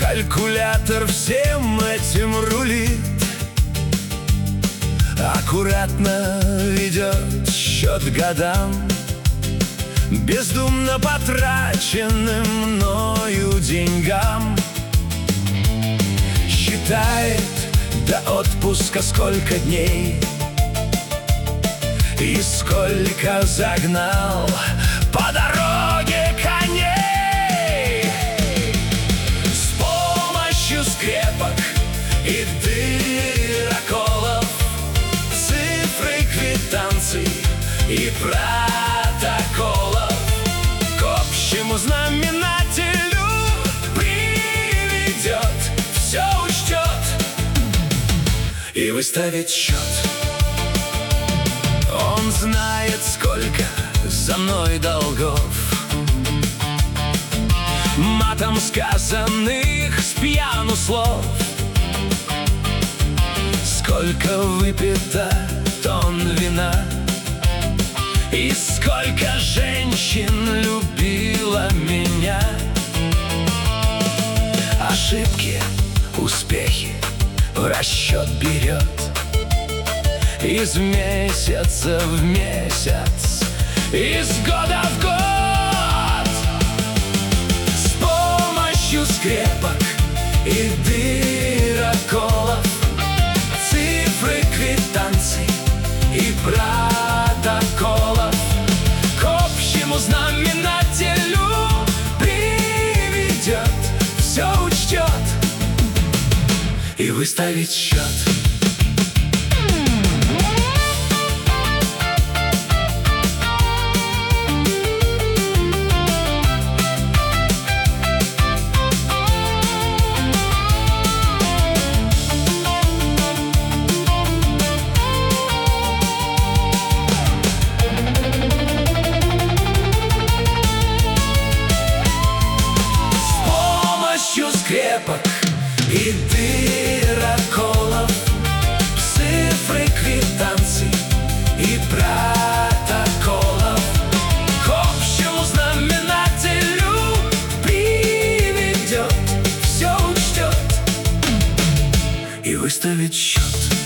Калькулятор всем этим рулит, аккуратно ведет счет годам, бездумно потраченным мною деньгам. Считает до отпуска сколько дней и сколько загнал по дороге коней. С помощью скрепок и дыроколов, цифры квитанций и протоколов к общему знаменателю приведет, все учтет и выставит счет. Он знает, сколько за мной долгов, матом сказанных с пьяну слов, сколько выпито тонн вина и сколько женщин любила меня. Ошибки, успехи в расчет берет из месяца в месяц, из года в год. С помощью скрепок и дыроколов, цифры квитанций и протоколов к общему знаменателю приведет, все учтет и выставит счет. Скрепок и дыроколов, цифры квитанций и протоколов к общему знаменателю приведет, все учтет и выставит счет.